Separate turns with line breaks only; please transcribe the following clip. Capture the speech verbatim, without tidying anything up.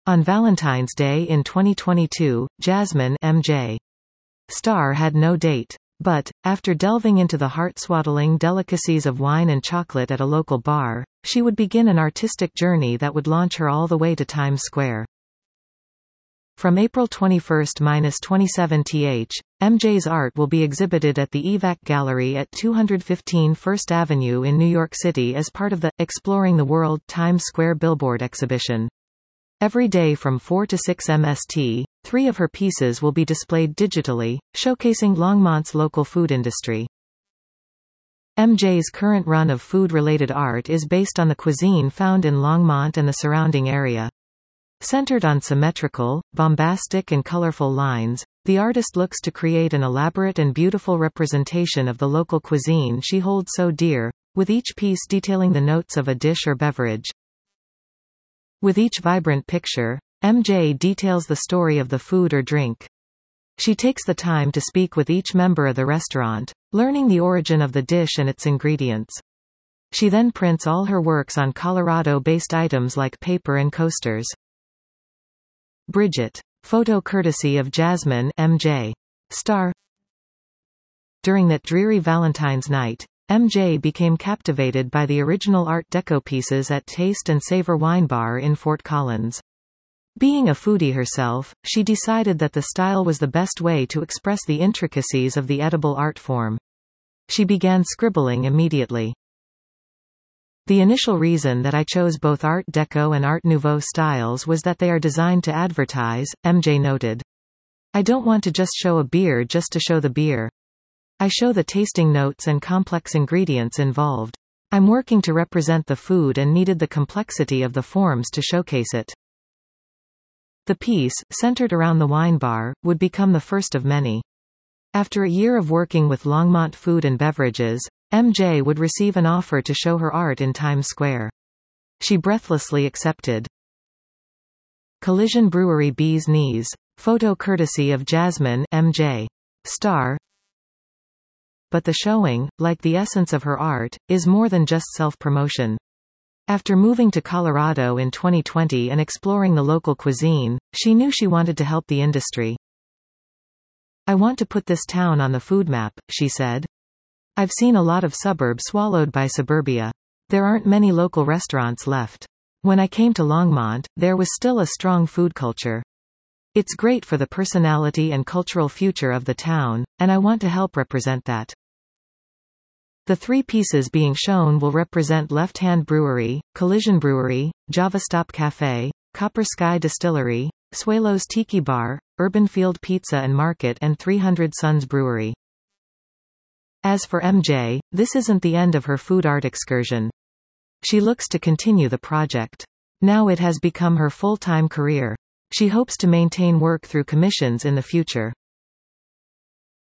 On Valentine's Day in twenty twenty-two, Jasmine M J. Star had no date. But, after delving into the heart-swaddling delicacies of wine and chocolate at a local bar, she would begin an artistic journey that would launch her all the way to Times Square. From April twenty-first to twenty-seventh, M J's art will be exhibited at the E V A C Gallery at two fifteen First Avenue in New York City as part of the Exploring the World Times Square Billboard exhibition. Every day from four to six M S T, three of her pieces will be displayed digitally, showcasing Longmont's local food industry. M J's current run of food-related art is based on the cuisine found in Longmont and the surrounding area. Centered on symmetrical, bombastic and colorful lines, the artist looks to create an elaborate and beautiful representation of the local cuisine she holds so dear, with each piece detailing the notes of a dish or beverage. With each vibrant picture, M J details the story of the food or drink. She takes the time to speak with each member of the restaurant, learning the origin of the dish and its ingredients. She then prints all her works on Colorado-based items like paper and coasters. Bridget. Photo courtesy of Jasmine M J. Star. During that dreary Valentine's night, M J became captivated by the original Art Deco pieces at Taste and Savor Wine Bar in Fort Collins. Being a foodie herself, she decided that the style was the best way to express the intricacies of the edible art form. She began scribbling immediately. The initial reason that I chose both Art Deco and Art Nouveau styles was that they are designed to advertise, M J noted. I don't want to just show a beer just to show the beer. I show the tasting notes and complex ingredients involved. I'm working to represent the food and needed the complexity of the forms to showcase it. The piece, centered around the wine bar, would become the first of many. After a year of working with Longmont Food and Beverages, M J would receive an offer to show her art in Times Square. She breathlessly accepted. Collision Brewery Bee's Knees. Photo courtesy of Jasmine M J. Star. But the showing, like the essence of her art, is more than just self-promotion. After moving to Colorado in twenty twenty and exploring the local cuisine, she knew she wanted to help the industry. I want to put this town on the food map, she said. I've seen a lot of suburbs swallowed by suburbia. There aren't many local restaurants left. When I came to Longmont, there was still a strong food culture. It's great for the personality and cultural future of the town, and I want to help represent that. The three pieces being shown will represent Left Hand Brewery, Collision Brewery, Java Stop Cafe, Copper Sky Distillery, Suelo's Tiki Bar, Urban Field Pizza and Market and three hundred Suns Brewery. As for M J, this isn't the end of her food art excursion. She looks to continue the project. Now it has become her full-time career. She hopes to maintain work through commissions in the future.